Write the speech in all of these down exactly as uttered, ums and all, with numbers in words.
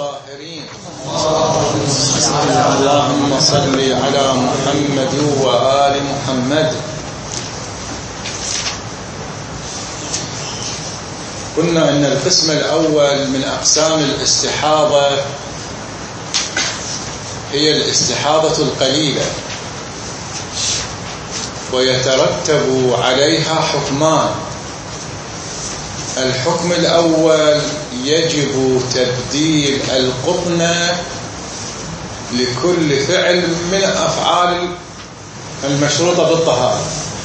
الطاهرين. اللهم صل على محمد وآل محمد. قلنا أن القسم الأول من أقسام الاستحاضة هي الاستحاضة القليلة، ويترتب عليها حكمان. الحكم الأول يجب تبديل القطن لكل فعل من أفعال المشروطة بالطهارة.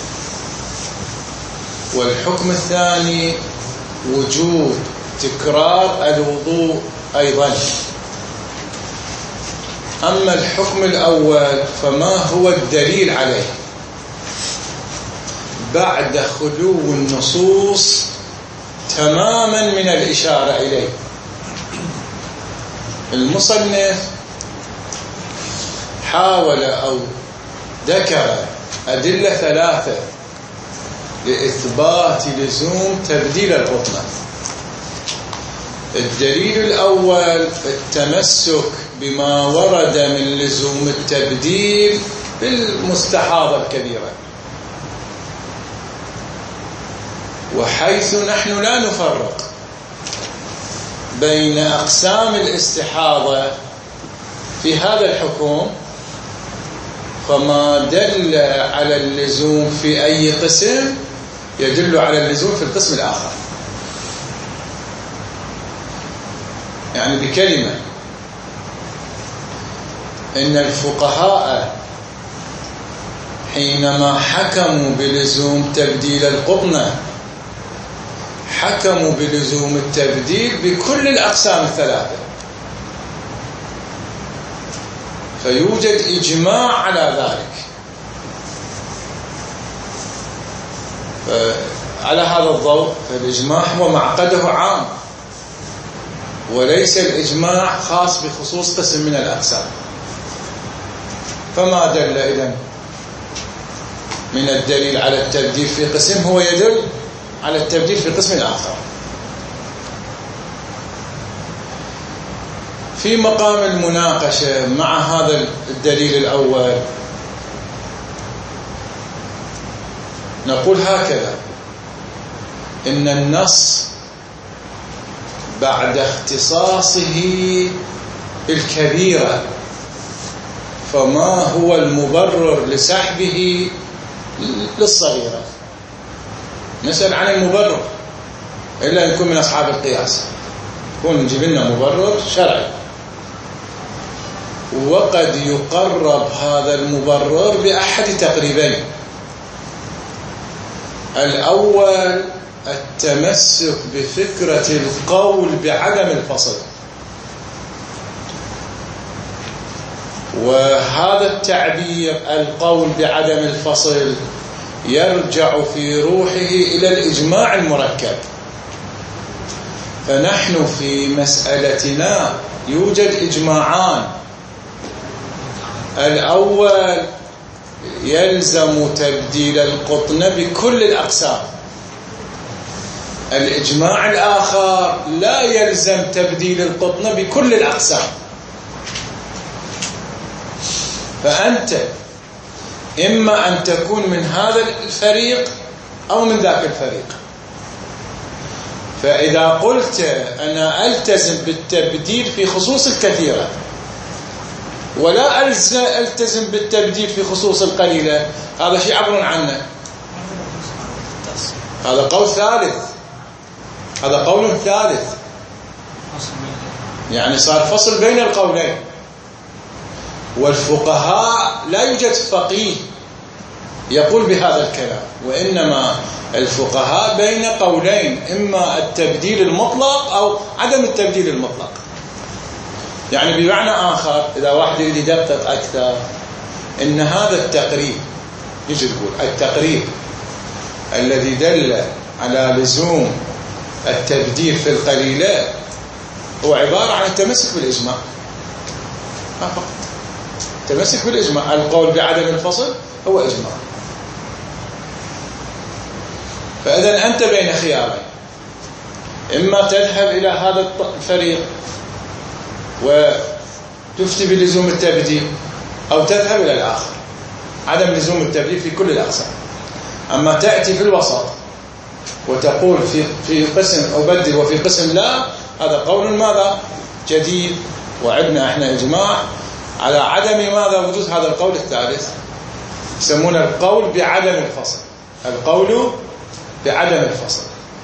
والحكم الثاني وجوب تكرار الوضوء أيضا. أما الحكم الأول فما هو الدليل عليه بعد خلو النصوص تماما من الإشارة إليه؟ المصنف حاول أو ذكر أدلة ثلاثة لإثبات لزوم تبديل القطن. الدليل الأول التمسك بما ورد من لزوم التبديل بالمستحاضة الكبيرة، وحيث نحن لا نفرق بين أقسام الاستحاضة في هذا الحكم، فما دل على اللزوم في أي قسم يدل على اللزوم في القسم الآخر. يعني بكلمة، إن الفقهاء حينما حكموا بلزوم تبديل القطن حكموا بلزوم التبديل بكل الأقسام الثلاثة، فيوجد إجماع على ذلك. على هذا الضوء فالإجماع هو معقده عام، وليس الإجماع خاص بخصوص قسم من الأقسام. فما دل إذن من الدليل على التبديل في قسم هو يدل على التبديل في قسم آخر. في مقام المناقشة مع هذا الدليل الأول نقول هكذا: إن النص بعد اختصاصه بالكبيرة فما هو المبرر لسحبه للصغيرة؟ نسأل عن المبرر، إلا أن يكون من أصحاب القياس، يكون نجيب لنا مبرر شرعي. وقد يقرب هذا المبرر بأحد تقريبين: الأول التمسك بفكرة القول بعدم الفصل، وهذا التعبير القول بعدم الفصل يرجع في روحه إلى الإجماع المركب. فنحن في مسألتنا يوجد إجماعان: الأول يلزم تبديل القطن بكل الأقسام، الإجماع الآخر لا يلزم تبديل القطن بكل الأقسام. فأنت إما أن تكون من هذا الفريق أو من ذاك الفريق. فإذا قلت أنا ألتزم بالتبديل في خصوص الكثيرة ولا ألتزم بالتبديل في خصوص القليلة، هذا شيء عبر عنه، هذا قول ثالث، هذا قول ثالث، يعني صار فصل بين القولين. والفقهاء لا يوجد فقيه يقول بهذا الكلام، وإنما الفقهاء بين قولين: إما التبديل المطلق أو عدم التبديل المطلق. يعني بمعنى آخر، إذا واحد يريد يدقق أكثر، إن هذا التقريب، يجي تقول التقريب الذي دل على لزوم التبديل في القليلة هو عبارة عن التمسك بالإجماع فقط. التمسك بالإجماع، القول بعدم الفصل هو إجماع. فإذا أنت بين خيارين: إما تذهب إلى هذا الفريق وتفتي بلزوم التبديل أو تذهب إلى الآخر، عدم لزوم التبديل في كل الأقسام. أما تأتي في الوسط وتقول في في قسم أبدل وفي قسم لا، هذا قول ماذا جديد، وعندنا احنا إجماع على عدم ماذا وجود هذا القول الثالث، يسمونه القول بعدم الفصل، القول بعدم الفصل.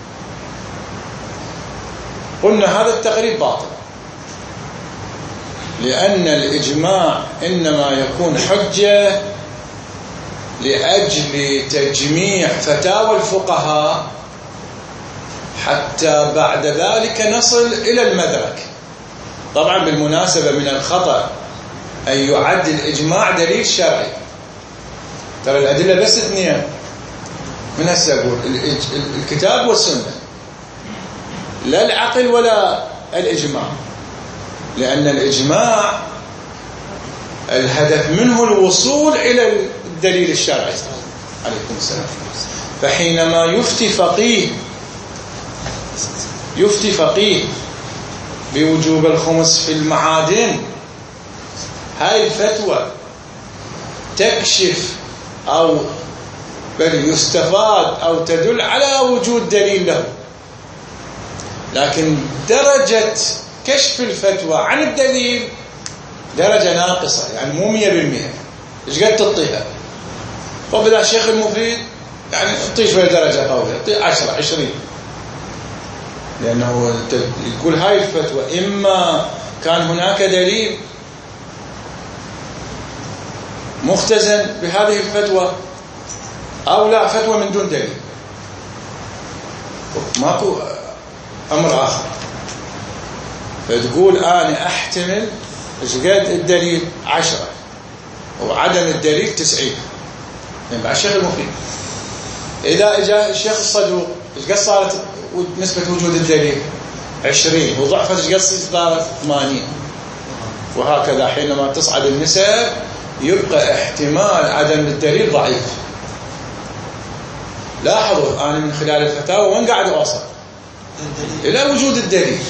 قلنا هذا التقريب باطل، لأن الإجماع إنما يكون حجة لأجل تجميع فتاوى الفقهاء حتى بعد ذلك نصل إلى المدرك. طبعا بالمناسبة من الخطأ أن يعد الإجماع دليل شرعي، ترى الأدلة بس اثنين من هسه أقول الكتاب والسنة، لا العقل ولا الإجماع، لأن الإجماع الهدف منه الوصول إلى الدليل الشرعي. عليكم السلام. فحينما يفتي فقيه يفتي فقيه بوجوب الخمس في المعادن، هاي الفتوى تكشف أو بل يستفاد أو تدل على وجود دليل له، لكن درجة كشف الفتوى عن الدليل درجة ناقصة، يعني مو مية بالمية. إيش قد تعطيها؟ وبدأ الشيخ المفيد يعني اعطيه شوية درجة قوية، اعطيه عشرة عشرين، لأنه يقول هاي الفتوى إما كان هناك دليل مختزن بهذه الفتوى أو لا فتوى من دون دليل، ماكو أمر آخر. فتقول أنا أحتمل إيش قد الدليل عشرة وعدم الدليل تسعين، يعني بعد الشيخ المفيد. إذا إجا الشيخ الصدوق إيش قد صارت نسبة وجود الدليل عشرين، وضعفت إيش قد صارت ثمانين، وهكذا. حينما تصعد النسب يبقى احتمال عدم الدليل ضعيف. لاحظوا أنا من خلال الفتاوى وين قاعد أوصل إلى وجود الدليل.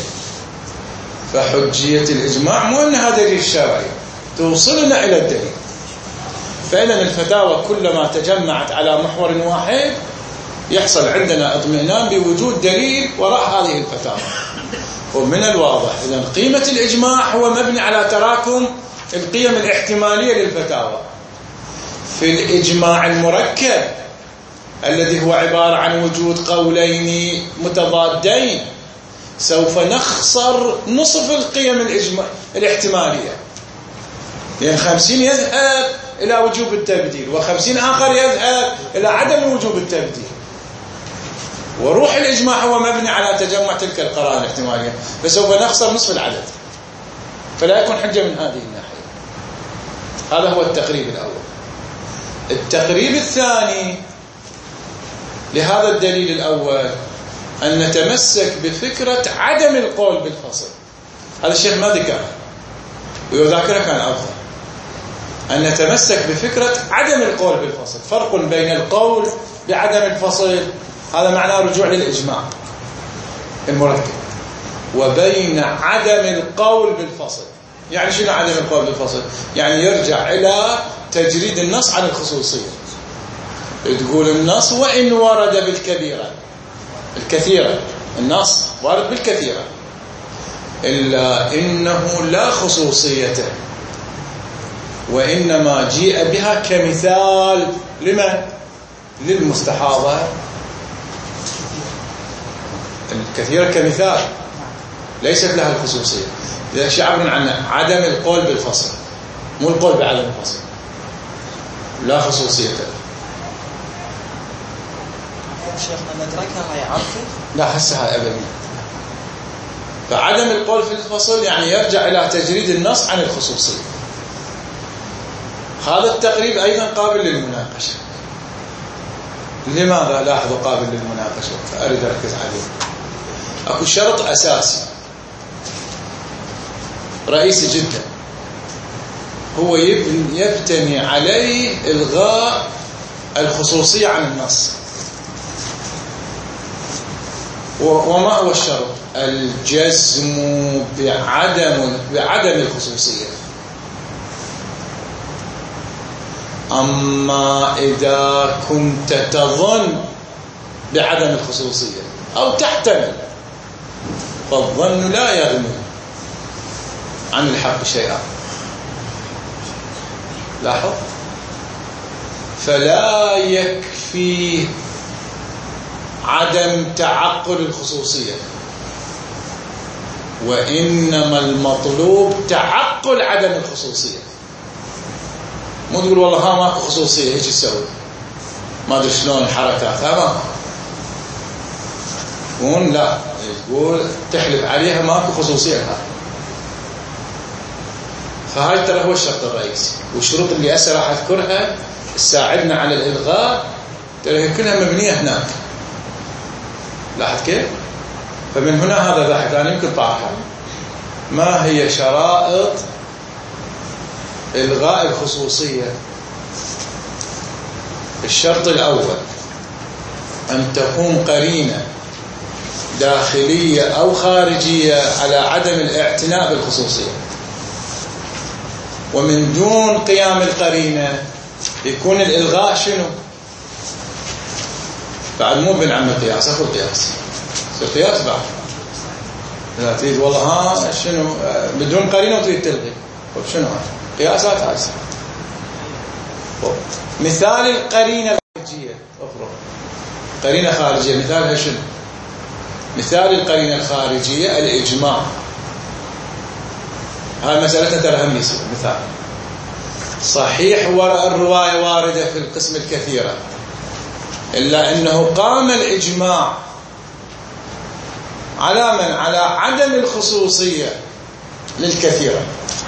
فحجية الإجماع مو أنها دليل شرعي توصلنا إلى الدليل. فإذا الفتاوى كلما تجمعت على محور واحد يحصل عندنا اطمئنان بوجود دليل وراء هذه الفتاوى. ومن الواضح إذن قيمة الإجماع هو مبني على تراكم القيم الاحتمالية للفتاوى. في الإجماع المركب الذي هو عبارة عن وجود قولين متضادين سوف نخسر نصف القيم الإجماع الاحتمالية، لأن خمسين يذهب إلى وجوب التبديل وخمسين آخر يذهب إلى عدم وجوب التبديل. وروح الإجماع هو مبني على تجمع تلك القرائن الاحتمالية، فسوف نخسر نصف العدد، فلا يكون حجة من هذه الناحية. هذا هو التقريب الأول. التقريب الثاني لهذا الدليل الأول أن نتمسك بفكرة عدم القول بالفصل. هذا الشيخ ما ذكر ويذاكره كان أفضل. أن نتمسك بفكرة عدم القول بالفصل. فرق بين القول بعدم الفصل، هذا معناه رجوع للإجماع المركب، وبين عدم القول بالفصل. يعني شنو عدم القول بالفصل؟ يعني يرجع إلى تجريد النص عن الخصوصية. تقول النص وإن ورد بالكبيرة الكثيرة، النص وارد بالكثيرة، إلا إنه لا خصوصيته، وإنما جيء بها كمثال لمن؟ للمستحاضة. الكثيرة كمثال ليست لها الخصوصية. إذا شعبنا عن عدم القول بالفصل، مو القول بعدم الفصل، لا خصوصيته. شيخنا ندركها يعرفه؟ لا هسه أبدا. فعدم القول في الفصل يعني يرجع إلى تجريد النص عن الخصوصية. هذا التقريب أيضا قابل للمناقشة. لماذا؟ لاحظوا قابل للمناقشة، أريد أركز عليه. أكو شرط أساسي رئيسي جدا هو يبتني عليه إلغاء الخصوصية عن النص. وما هو الشرط؟ الجزم بعدم بعدم الخصوصية. أما إذا كنت تظن بعدم الخصوصية أو تحتمل، فالظن لا يغني عن الحق شيئا. لاحظ، فلا يكفي عدم تعقل الخصوصية، وإنما المطلوب تعقل عدم الخصوصية. مو تقول والله ها ماكو خصوصية هيك تسوي ما ادري شلون الحركات، ها ما لا تقول تحلف عليها ماكو خصوصية لها. فهاي ترى هو الشرط الرئيسي، والشروط اللي هسه راح اذكرها تساعدنا على الالغاء ترى هي كلها مبنيه هناك. لاحظ كيف؟ فمن هنا هذا ضحك انا يمكن طاحها. ما هي شرائط الغاء الخصوصيه؟ الشرط الاول ان تكون قرينه داخليه او خارجيه على عدم الاعتناء بالخصوصيه، ومن دون قيام القرينه يكون الالغاء شنو؟ بعد مو بن عم القياس، اكو القياس القياس بعد لا تريد والله ها شنو بدون قرينه وتريد تلغي، طيب شنو هذا؟ قياسات هاي. مثال القرينه الخارجيه، افرض قرينه خارجيه مثالها شنو؟ مثال القرينه الخارجيه الاجماع. هاي مسألتنا ترى هم يصير مثال صحيح الرواية واردة في القسم الكثيرة، إلا أنه قام الإجماع على من؟ على عدم الخصوصية للكثيرة.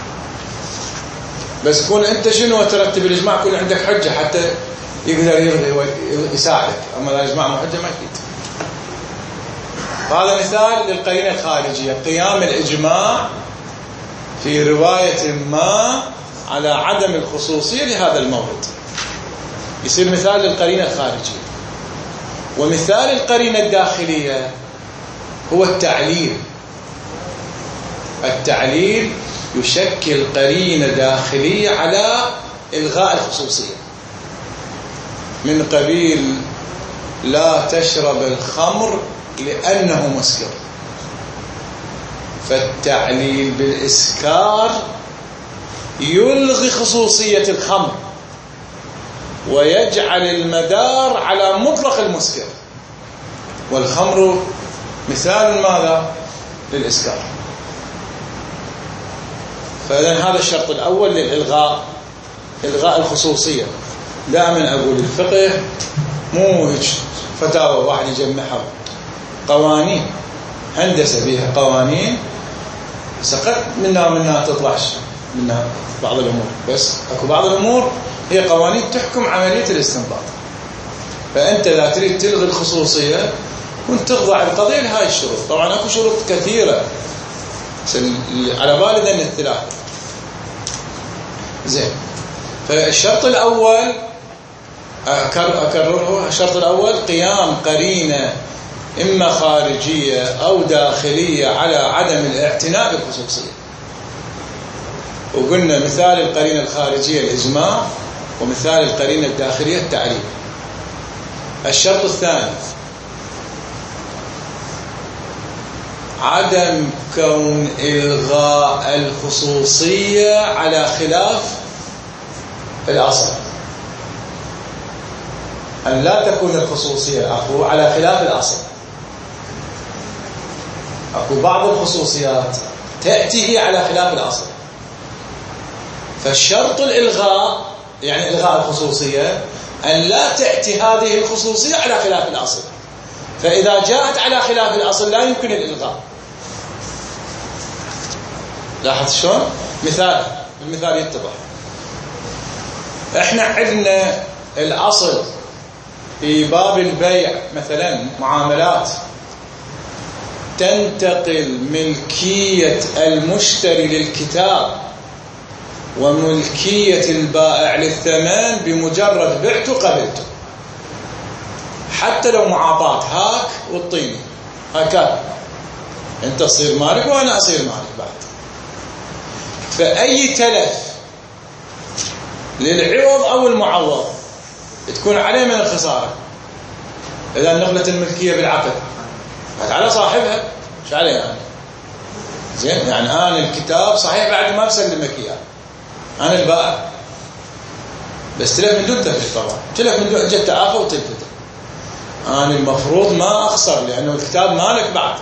بس كون أنت شنو ترتب الإجماع كل عندك حجة حتى يقدر يرضي ويساعدك، أما الإجماع مو حجة ما يفيد. هذا مثال للقرينة الخارجية، قيام الإجماع في رواية ما على عدم الخصوصية لهذا المورد، يصير مثال للقرينة الخارجية. ومثال القرينة الداخلية هو التعليل. التعليل يشكل قرينة داخلية على إلغاء الخصوصية، من قبيل لا تشرب الخمر لأنه مسكر، فالتعليل بالإسكار يلغي خصوصية الخمر ويجعل المدار على مطلق المسكر، والخمر مثال ماذا؟ للإسكار. فإذن هذا الشرط الأول للإلغاء، إلغاء الخصوصية. دائما أقول الفقه مو فتاوى واحد يجمعها، قوانين هندسة بها قوانين سقط منها منها تطلعش منها بعض الأمور، بس أكو بعض الأمور هي قوانين تحكم عملية الاستنباط. فأنت لا تريد تلغي الخصوصية وانت تخضع القضية لهاي الشروط. طبعا أكو شروط كثيرة على بالنا من الثلاثة. زين، فالشرط الأول أكرره، الشرط الأول قيام قرينة إما خارجية أو داخلية على عدم الاعتناء بالخصوصية. وقلنا مثال القرينة الخارجية الإجماع، ومثال القرينة الداخلية التعليل. الشرط الثاني عدم كون إلغاء الخصوصية على خلاف الأصل، أن لا تكون الخصوصية أخو على خلاف الأصل. أكو بعض الخصوصيات تأتي على خلاف الأصل، فالشرط الإلغاء يعني إلغاء الخصوصية أن لا تأتي هذه الخصوصية على خلاف الأصل، فإذا جاءت على خلاف الأصل لا يمكن الإلغاء. لاحظ شلون؟ مثال، المثال يتضح. احنا عندنا الأصل في باب البيع مثلا معاملات تنتقل ملكية المشتري للكتاب وملكية البائع للثمن بمجرد بعته قبلته، حتى لو معاطاة هاك والطيني هكذا أنت تصير مالك وأنا أصير مالك بعد. فأي تلف للعوض أو المعوض تكون عليه من الخسارة. إذا نقلت الملكية بالعقد على صاحبها، مش عليه يعني. زين، يعني أنا الكتاب صحيح بعد ما بسلمك إياه، أنا البائع، بس تلف من دون تلف طبعا، تلف من دون جت تعافى وتلفته، أنا المفروض ما أخسر لأنه الكتاب مالك بعد.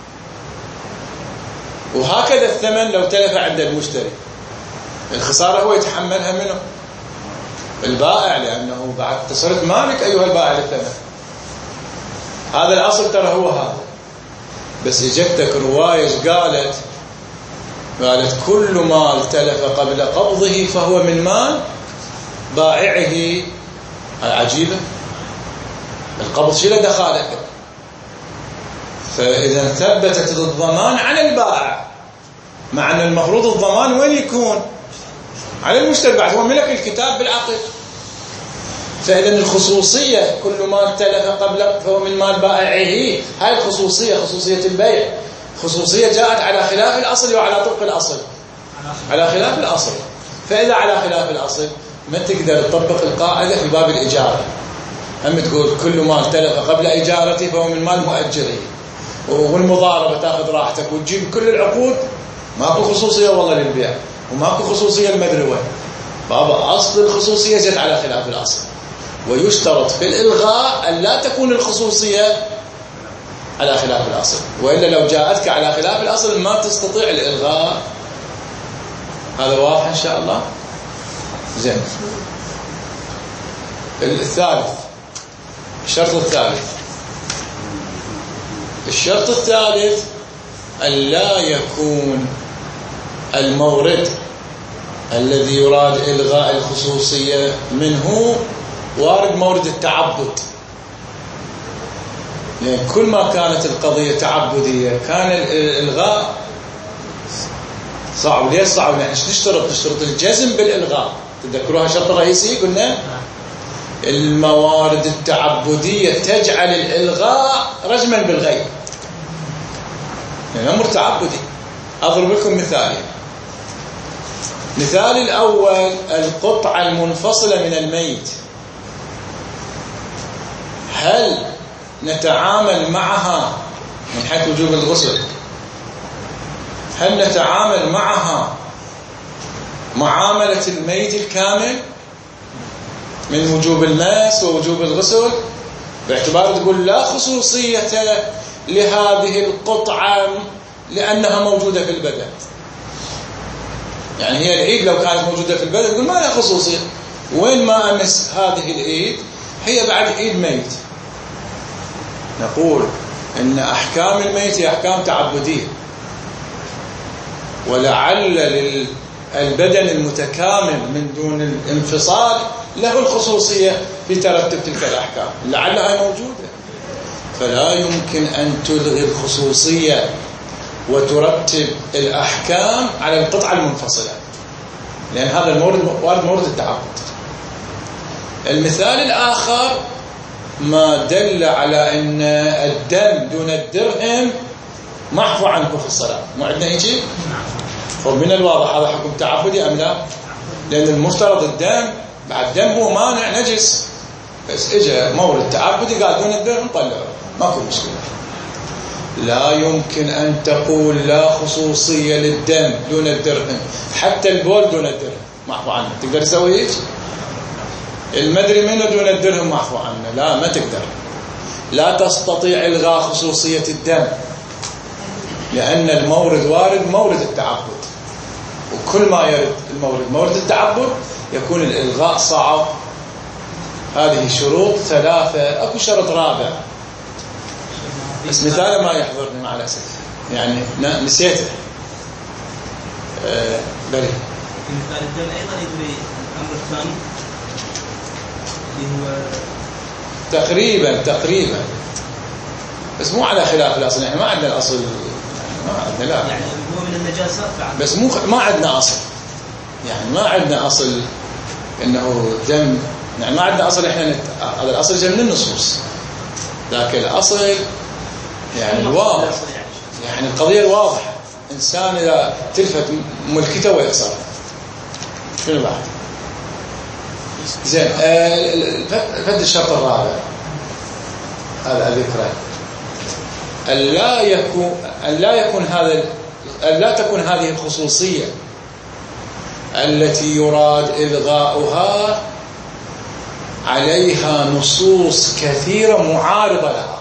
وهكذا الثمن لو تلف عند المشتري، الخسارة هو يتحملها منه البائع، لأنه بعد صرت مالك أيها البائع للثمن. هذا الأصل ترى هو هذا. بس اجتك رواية قالت قالت كل مال تلف قبل قبضه فهو من مال بائعه. عجيبة، القبض شيء له دخالك. فإذا ثبتت الضمان على البائع، مع أن المفروض الضمان وين يكون؟ على المشتري، بعد هو ملك الكتاب بالعقد. فإذا الخصوصية كل ما تلف قبل فهو من مال بائعه، هاي الخصوصية، خصوصية البيع، خصوصية جاءت على خلاف الأصل وعلى طبق الأصل، على خلاف الأصل. فإذا على خلاف الأصل ما تقدر تطبق القاعدة في باب الإجارة. هم تقول كل ما تلف قبل إجارته فهو من مال مؤجره، والمضاربة تأخذ راحتك وتجيب كل العقود، ماكو خصوصية والله للبيع وماكو خصوصية المدروة. بابا أصل الخصوصية جت على خلاف الأصل. ويشترط في الإلغاء أن لا تكون الخصوصية على خلاف الأصل، وإلا لو جاءتك على خلاف الأصل ما تستطيع الإلغاء. هذا واضح إن شاء الله؟ زين. الثالث، الشرط الثالث الشرط الثالث أن لا يكون المورد الذي يراد إلغاء الخصوصية منه وارد مورد التعبد. لأن يعني كل ما كانت القضية تعبدية كان الإلغاء صعب. ليش صعب؟ يعني نشترط نشترط الجزم بالإلغاء. تذكروها شرط رئيسي قلنا الموارد التعبدية تجعل الإلغاء رجما بالغيب، يعني أمر تعبدي. أضرب لكم مثالين. مثال الأول القطعة المنفصلة من الميت، هل نتعامل معها من حيث وجوب الغسل؟ هل نتعامل معها معاملة الميت الكامل من وجوب الماس ووجوب الغسل، باعتبار تقول لا خصوصية لهذه القطعة لأنها موجودة في البدن؟ يعني هي الإيد لو كانت موجودة في البدن تقول ما لها خصوصية، وين ما أمس هذه الإيد هي بعد إيد ميت. نقول إن أحكام الميت هي أحكام تعبدية، ولعل للبدن المتكامل من دون الانفصال له الخصوصية في ترتب تلك الأحكام، لعلها موجودة. فلا يمكن أن تلغي الخصوصية وترتب الأحكام على القطعة المنفصلة، لأن هذا المورد وارد مورد التعبد. المثال الآخر ما دل على أن الدم دون الدرهم محفو عنه في الصلاة. ما عندنا هيك؟ فمن الواضح هذا حكم تعبدي أم لا؟ لأن المفترض الدم بعد الدم هو مانع نجس، بس إجا مورد تعبدي قال دون الدرهم طلعه، ماكو مشكلة. لا يمكن أن تقول لا خصوصية للدم دون الدرهم، حتى البول دون الدرهم محفو عنه. تقدر تسوي هيك؟ المدري منه دون الدرهم معفو عنه، لا ما تقدر. لا تستطيع إلغاء خصوصية الدم، لأن المورد وارد مورد التعبد، وكل ما يرد المورد مورد التعبد يكون الإلغاء صعب. هذه شروط ثلاثة. أكو شرط رابع بس مثال ما يحضرني مع الأسف، يعني نسيته. أه بلي مثال الدم أيضا يدري الأمر الثاني اللي هو تقريبا تقريبا بس مو على خلاف الأصل. احنا ما عندنا الأصل، ما عندنا لا يعني هو من النجاسات بعد، بس مو ما عندنا أصل، يعني ما عندنا أصل إنه دم، يعني ما عندنا أصل. إحنا نت... هذا الأصل جاي من النصوص، لكن الأصل يعني الواضح، يعني القضية الواضحة، إنسان إذا تلفت ملكته ويتصرف، شنو بعد؟ زين. فد الشرط الرابع هذا ذكره، أن لا يكون أن لا يكون هذا أن لا تكون هذه الخصوصية التي يراد إلغاؤها عليها نصوص كثيرة معارضة لها،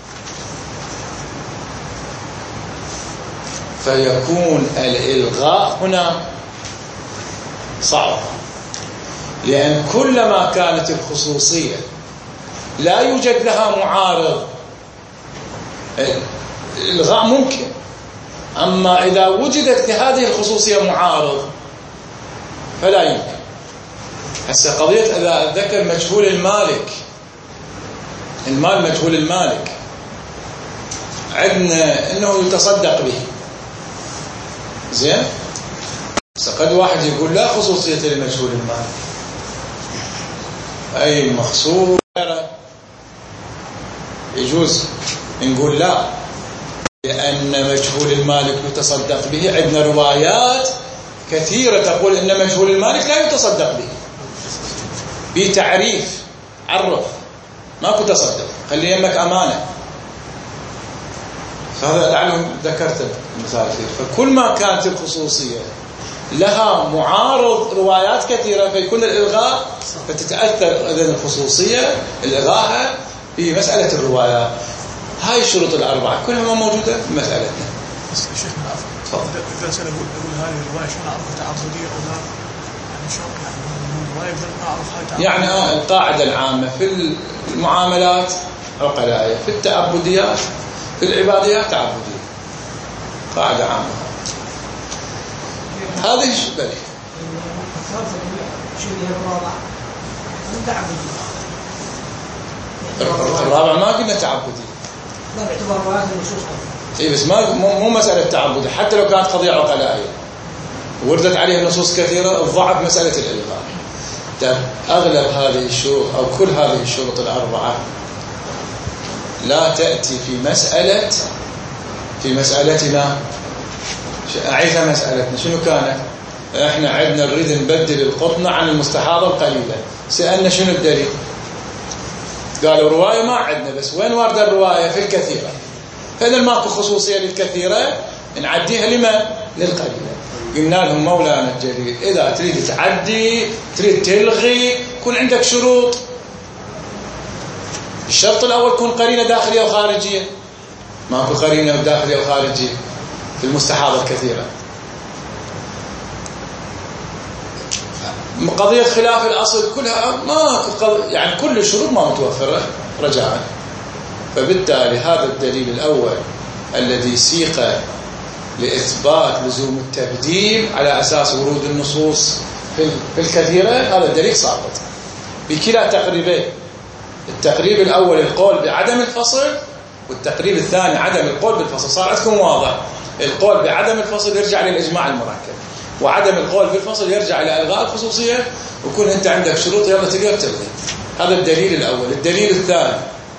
فيكون الإلغاء هنا صعب، لأن كلما كانت الخصوصية لا يوجد لها معارض الإلغاء ممكن، أما إذا وجدت لهذه الخصوصية معارض فلا يمكن. هسه قضية إذا ذكر مجهول المالك، المال مجهول المالك، عندنا إنه يتصدق به، زين. قد واحد يقول لا خصوصية لمجهول المال، أي مخصوص يجوز نقول لا، لأن مجهول المالك يتصدق به. عندنا روايات كثيرة تقول إن مجهول المالك لا يتصدق به، بتعريف عرف ماكو تصدق، خلي يمك أمانة. فهذا لعلهم ذكرت المثال فيه. فكل ما كانت الخصوصية لها معارض روايات كثيرة فيكون الإلغاء، فتتأثر إذن الخصوصية إلغاءها بمسألة الروايات. هاي الشروط الأربعة كلها ما موجودة في مسألتنا. بس شيخنا عفوا، إذا سأل أقول أقول هذه الرواية شلون أعرف تعبدية أو لا؟ يعني شلون يعني الرواية بدل أعرف هاي تعبدية؟ يعني آه القاعدة العامة في المعاملات عقلاء، في التعبديات في العباديات تعبدية، قاعدة عامة. هذه بلي الرابع ما قلنا تعبدي، لا باعتبار روايات النصوص. اي بس ما مو مسألة تعبدي، حتى لو كانت قضية عقلائية وردت عليها نصوص كثيرة الضعف مسألة الإلغاء. طيب أغلب هذه الشروط أو كل هذه الشروط الأربعة لا تأتي في مسألة في مسألتنا. أعيدها مسألتنا شنو كانت؟ احنا عندنا نريد نبدل القطنة عن المستحاضة القليلة، سألنا شنو الدليل؟ قالوا رواية ما عندنا، بس وين واردة الرواية؟ في الكثيرة. فإذا ماكو خصوصية للكثيرة نعديها لما؟ للقليلة. قلنا لهم مولانا الجليل إذا تريد تعدي تريد تلغي كون عندك شروط. الشرط الأول كون قرينة داخلية وخارجية، ماكو قرينة داخلية وخارجية في المستحاضة الكثيرة. قضية خلاف الأصل كلها ما يعني كل الشروط ما متوفرة رجاءً. فبالتالي هذا الدليل الأول الذي سيق لإثبات لزوم التبديل على أساس ورود النصوص في الكثيرة، هذا الدليل ساقط بكلا تقريبين. التقريب الأول القول بعدم الفصل، والتقريب الثاني عدم القول بالفصل. صار عندكم واضح، القول بعدم الفصل يرجع للإجماع المركب، وعدم القول بالفصل يرجع إلى إلغاء الخصوصية، ويكون أنت عندك شروط يلا تقدر تلغي. هذا الدليل الأول. الدليل الثاني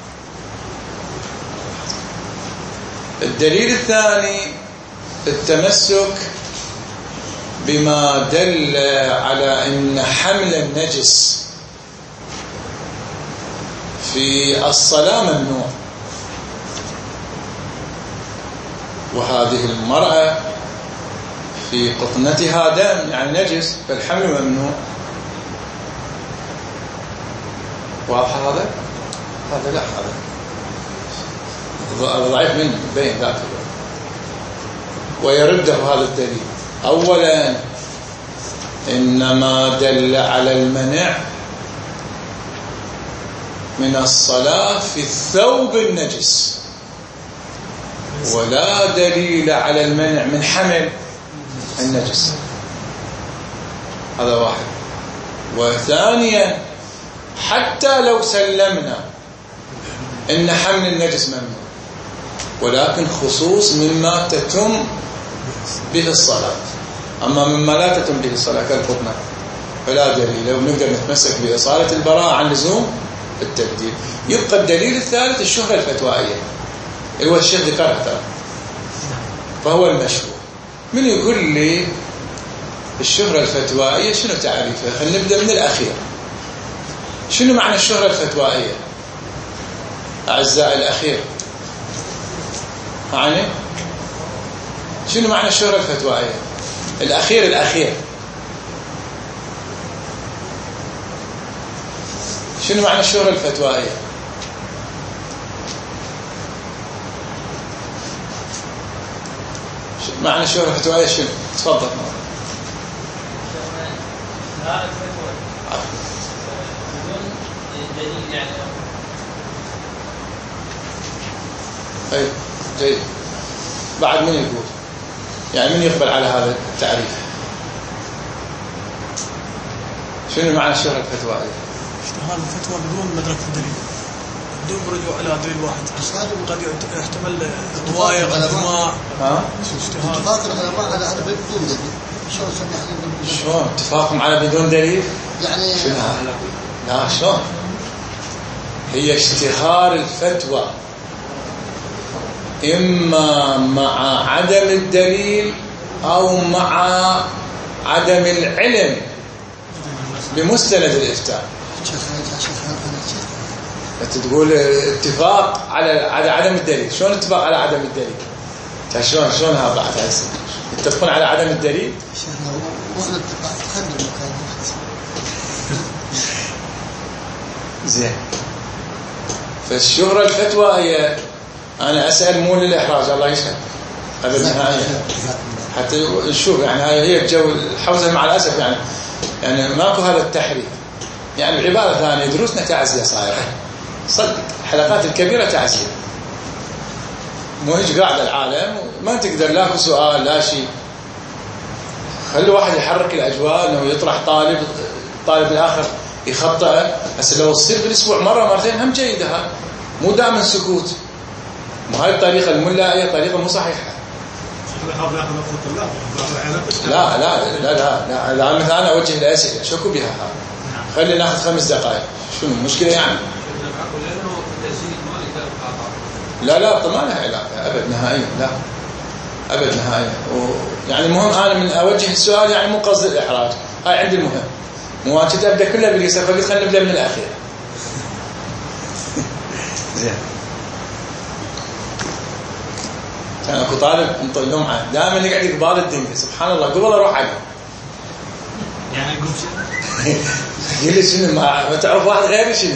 الدليل الثاني التمسك بما دل على أن حمل النجس في الصلاة ممنوع، وهذه المرأة في قطنتها دم يعني نجس، فالحمل ممنوع. واضح هذا؟ هذا لا، هذا ضعيف منه بين ذاك الوقت. ويرده هذا الدليل. أولا إنما دل على المنع من الصلاة في الثوب النجس، ولا دليل على المنع من حمل النجس. هذا واحد. وثانيا حتى لو سلمنا إن حمل النجس ممنوع، ولكن خصوص مما تتم به الصلاة، أما مما لا تتم به الصلاة كالقطنة فلا دليل، ونقدر نتمسك بإصالة البراءة عن لزوم التبديل. يبقى الدليل الثالث الشهرة الفتوائية. هو الشيخ ذكرها ترى، فهو المشهور. من يقول لي الشهرة الفتوائية شنو تعريفها؟ خلينا نبدأ من الأخير. شنو معنى الشهرة الفتوائية أعزائي الأخير؟ يعني شنو معنى الشهرة الفتوائية؟ الأخير الأخير شنو معنى الشهرة الفتوائية؟ معنى الشهرة الفتوائية شنو؟ تفضل. أي جيد. بعد من يقول؟ يعني من يقبل على هذا التعريف؟ شنو معنى الشهرة الفتوائية؟ اشتهار الفتوى بدون مدرك الدليل، بدون رجوع إلى دليل واحد. قد يحتمل رواية إجماع. ها؟ اتفاق العلماء على هذا بدون دليل. شلون سمح لهم؟ شلون اتفاقهم على بدون دليل؟ يعني لا شلون؟ هي اشتهار الفتوى إما مع عدم الدليل أو مع عدم العلم بمستند الإفتاء. أنت تقول اتفاق على على عدم الدليل، شلون اتفاق على عدم الدليل؟ شلون شلون هذا بعد هسه يتفقون على عدم الدليل؟ زين. فالشهرة الفتوى هي، أنا أسأل مو للإحراج الله يشهد هذا النهاية حتى نشوف يعني هي الجو الحوزة مع الأسف يعني يعني ماكو هذا التحريف. يعني بعبارة ثانية دروسنا تعزية صايرة صدق، الحلقات الكبيرة تعزية، مو هيك قاعد العالم ما تقدر لا سؤال لا شيء. خلي واحد يحرك الأجواء إنه يطرح طالب طالب الآخر يخطئه. هسه لو تصير بالأسبوع مرة مرتين هم جيدة، مو دائما سكوت. مو هاي الطريقة الملائية طريقة مو صحيحة. لا لا لا لا لا مثلا أنا أوجه الأسئلة شكو بها ها. خلي ناخذ خمس دقائق. شنو المشكلة يعني؟ لا لا ما لها علاقة أبد نهائيا، لا أبد نهائيا. يعني المهم أنا من أوجه السؤال يعني مو قصد الإحراج، هاي عندي المهم. مو أنت تبدأ كلها باليسار، فقلت خلينا نبدأ من الأخير. زين. كان اكو طالب نطل لهم عنه دائما يقعد قبال الدنيا سبحان الله قبل اروح عليه. يعني اقول شنو؟ يقول لي شنو ما, ما تعرف واحد غيري شنو؟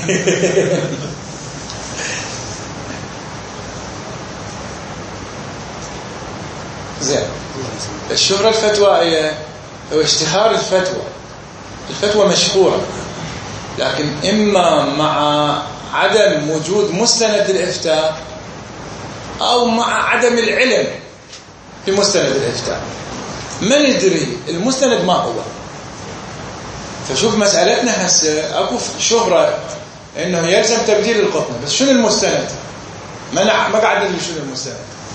زين. الشهرة الفتوائية هو اشتهار الفتوى. الفتوى مشهورة لكن إما مع عدم وجود مستند الإفتاء أو مع عدم العلم بمستند الإفتاء. ما ندري المستند ما هو. فشوف مسألتنا هسه أكو شهرة إنه يلزم تبديل القطن، بس شنو المستند؟ ما ما قاعد ندري شنو المستند.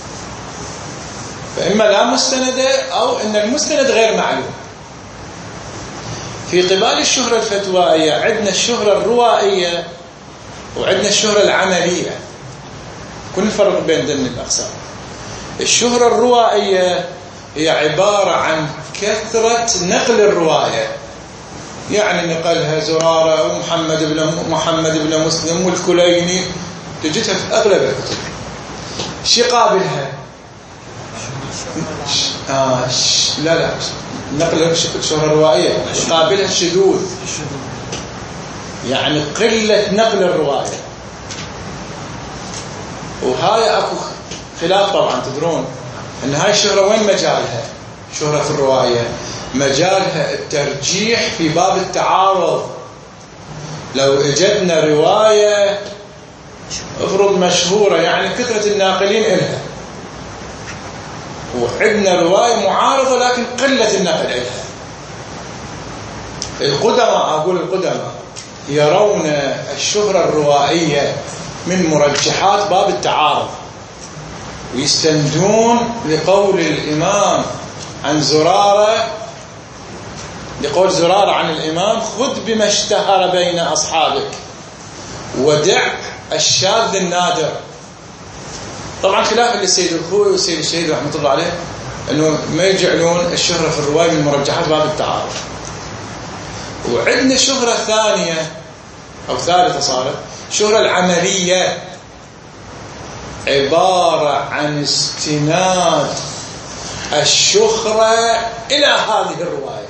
فإما لا مستند أو إن المستند غير معلوم. في قبال الشهرة الفتوائية عندنا الشهرة الروائية وعندنا الشهرة العملية. كل الفرق بين ذنب الأقسام. الشهرة الروائية هي عبارة عن كثرة نقل الرواية، يعني نقلها زرارة ومحمد بن محمد بن مسلم والكليني، تجدها في أغلب الكتب. شي قابلها؟ آه لا لا نقل الشهرة الروائية قابلها الشذوذ، يعني قلة نقل الرواية. وهاي اكو خلاف طبعا. تدرون ان هاي الشهرة وين مجالها؟ شهرة في الرواية مجالها الترجيح في باب التعارض. لو اجدنا رواية افرض مشهورة يعني كثرة الناقلين إلها، وعندنا رواية معارضة لكن قلة النقل إلها، القدماء أقول القدماء يرون الشهرة الروائية من مرجحات باب التعارض، ويستندون لقول الإمام عن زرارة، لقول زرارة عن الإمام: خذ بما اشتهر بين أصحابك ودع الشاذ النادر. طبعا خلاف للسيد الخوي والسيد الشهيد رحمة الله عليه أنه ما يجعلون الشهرة في الرواية من مرجحات باب التعارض. وعندنا شهرة ثانية أو ثالثة صارت شهرة العملية، عبارة عن استناد الشهرة إلى هذه الرواية.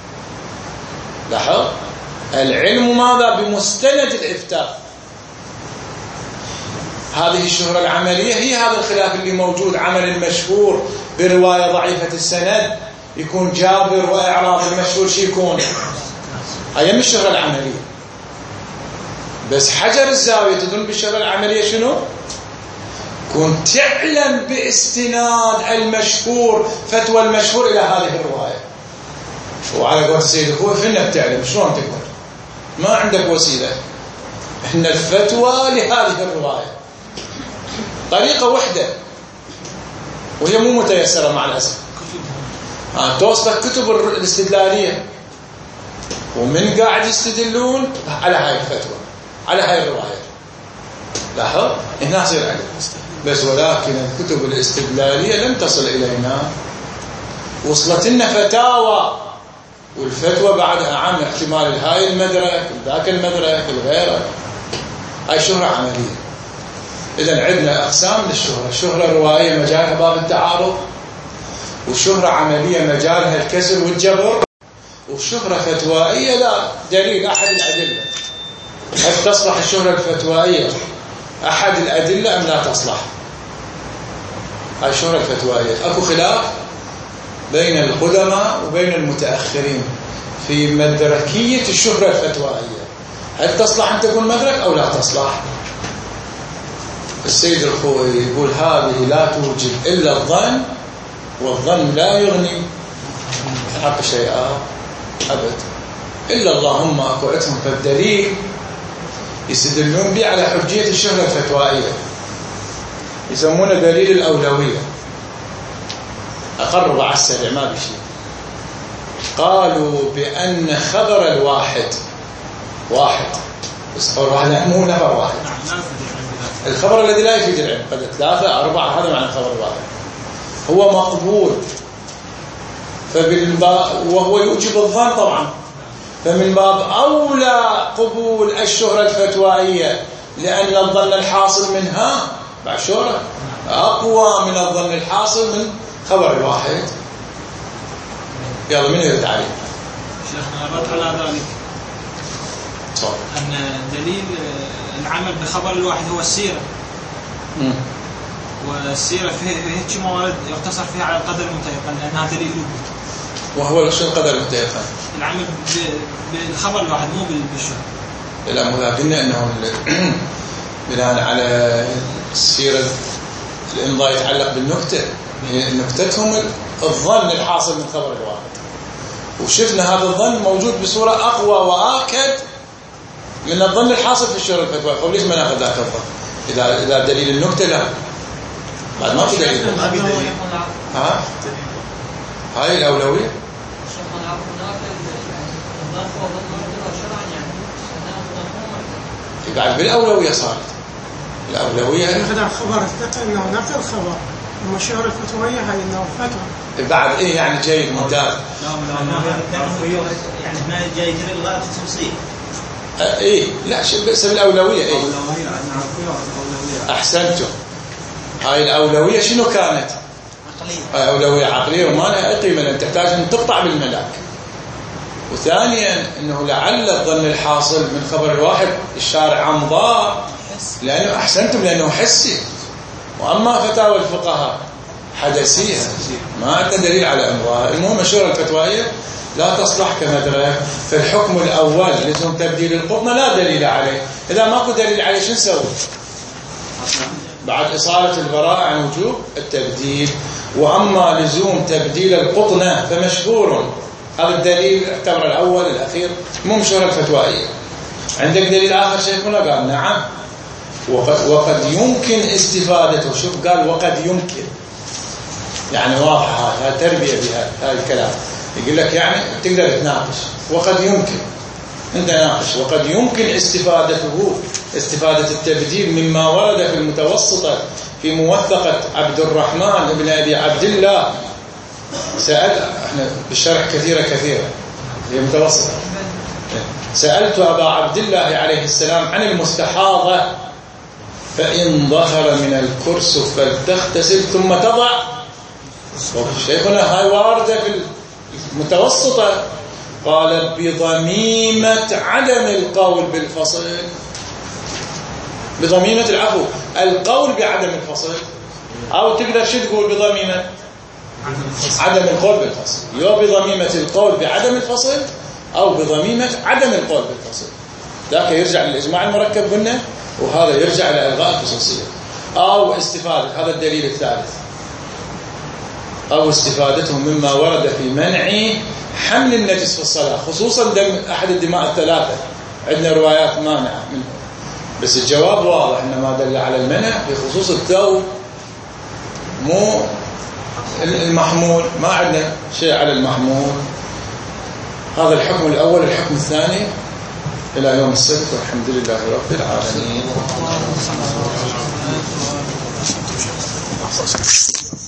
لاحظ العلم ماذا؟ بمستند الإفتاء. هذه الشهرة العملية هي هذا الخلاف اللي موجود. عمل المشهور برواية ضعيفة السند يكون جابر، وإعراض المشهور شي يكون هي مش الشهرة العملية. بس حجر الزاوية تدل بالشهرة العملية شنو؟ كنت تعلم باستناد المشهور، فتوى المشهور إلى هذه الرواية. وعلى قول السيد الخوي فإنك تعلم شلون تكون ما عندك وسيلة، إن الفتوى لهذه الرواية طريقة واحدة وهي مو متيسرة مع الأسف. آه توصلك كتب الاستدلالية ومن قاعد يستدلون على هاي الفتوى على هاي الرواية. لاحظ هنا يصير علم. بس ولكن الكتب الاستدلالية لم تصل إلينا، وصلت لنا فتاوى، والفتوى بعدها عام احتمال هاي المدرك ذاك المدرك الغيره. هاي شهرة عملية. إذن عندنا أقسام للشهرة: شهرة روائية مجالها باب التعارض، وشهرة عملية مجالها الكسر والجبر، وشهرة فتوائية لا دليل أحد الأدلة. هل تصلح الشهرة الفتوائية أحد الأدلة أم لا تصلح؟ هاي الشهرة الفتوائية. أكو خلاف بين القدماء وبين المتأخرين في مدركية الشهرة الفتوائية، هل تصلح أن تكون مدرك أو لا تصلح؟ السيد الخوي يقول هذه لا توجب إلا الظن، والظن لا يغني حق شيئا أبد، إلا اللهم أكو عتم. فالدليل يستدلون به على حجية الشهرة الفتوائية، يسمونه دليل الأولوية. أقرب على السريع ما بشيء. قالوا بأن خبر الواحد واحد، بس خبر واحد مو نفر واحد، الخبر الذي لا يفيد العلم قد ثلاثة أربعة، هذا معنى الخبر الواحد، هو مقبول فبالباب، وهو يوجب الظن طبعا، فمن باب أولى قبول الشهرة الفتوائية، لأن الظن الحاصل منها بعد الشهرة أقوى من الظن الحاصل من خبر الواحد. يلا من يرد عليه؟ شيخنا رد على ذلك صح. أن دليل العمل بخبر الواحد هو السيرة. مم. والسيرة فيه هيك موارد يقتصر فيها على القدر المتيقن لأنها دليل لغوي. وهو شو القدر المتيقن؟ العمل بالخبر الواحد مو بالشهر. لا مو قلنا أنه بناء على السيرة الإمضاء يتعلق بالنكتة، نكتتهم الظن الحاصل من خبر الواحد، وشفنا هذا الظن موجود بصورة أقوى وآكد من الظن الحاصل في الشهرة الفتوى. فليش ما ناخذ ذاك الظن إذا إذا دليل النكتة؟ لا بعد ما في دليل. ها هاي الأولوية. بعد بالأولوية صارت الأولوية هذا خبر الثقة إنه نفس الخبر، أما الشهرة الفتوية هاي إنه فتوى. بعد إيه يعني جيد ممتاز. لا يعني ما جاي يجري الله تفصيل. إيه لا بس الأولوية إيه. أحسنتم. هاي الأولوية شنو كانت؟ عقلية. أولوية عقلية وما لها أي قيمة، لأن تحتاج أن تقطع بالملاك. وثانيا أنه لعل الظن الحاصل من خبر الواحد الشارع أمضاه لأنه أحسنتم لأنه حسي، وأما فتاوى الفقهاء حدثية ما عندنا دليل على أمضاها. المهم الشهرة الفتوائية لا تصلح كمدرك. فالحكم الأول لزوم تبديل القطنة لا دليل عليه. إذا ماكو دليل عليه شو نسوي؟ بعد إصالة البراءة عن وجوب التبديل. وأما لزوم تبديل القطنة فمشهور، هذا الدليل اعتبر الأول الأخير مو مشهورة الفتوائية. عندك دليل آخر شيخنا؟ قال نعم، وقد, وقد يمكن استفادته. شوف قال وقد يمكن، يعني واضحة هذا تربية بها هذا الكلام. يقول لك يعني تقدر تناقش وقد يمكن انت ناقش. وقد يمكن استفادته، استفادة التبديل مما ورد في المتوسطة في موثقة عبد الرحمن بن أبي عبد الله سأل، احنا بالشرح كثيرة كثيرة هي متوسطة. سألت أبا عبد الله عليه السلام عن المستحاضة فإن ظهر من الكرس فلتغتسل ثم تضع. شيخنا هاي واردة في المتوسطة. قال بضميمة عدم القول بالفصل، بضميمة العفو القول بعدم الفصل، أو تقدر شو تقول بضميمة عدم القول بالفصل، يو بضميمة القول بعدم الفصل أو بضميمة عدم القول بالفصل. ذاك يرجع للإجماع المركب قلنا، وهذا يرجع لإلغاء الخصوصية أو استفادة. هذا الدليل الثالث، أو استفادته مما ورد في منع حمل النجس في الصلاة، خصوصا دم أحد الدماء الثلاثة. عندنا روايات مانعة منه، بس الجواب واضح إن ما دل على المنع في خصوص الثوب مو المحمول، ما عندنا شيء على المحمول. هذا الحكم الأول. الحكم الثاني إلى يوم السبت، والحمد لله رب العالمين.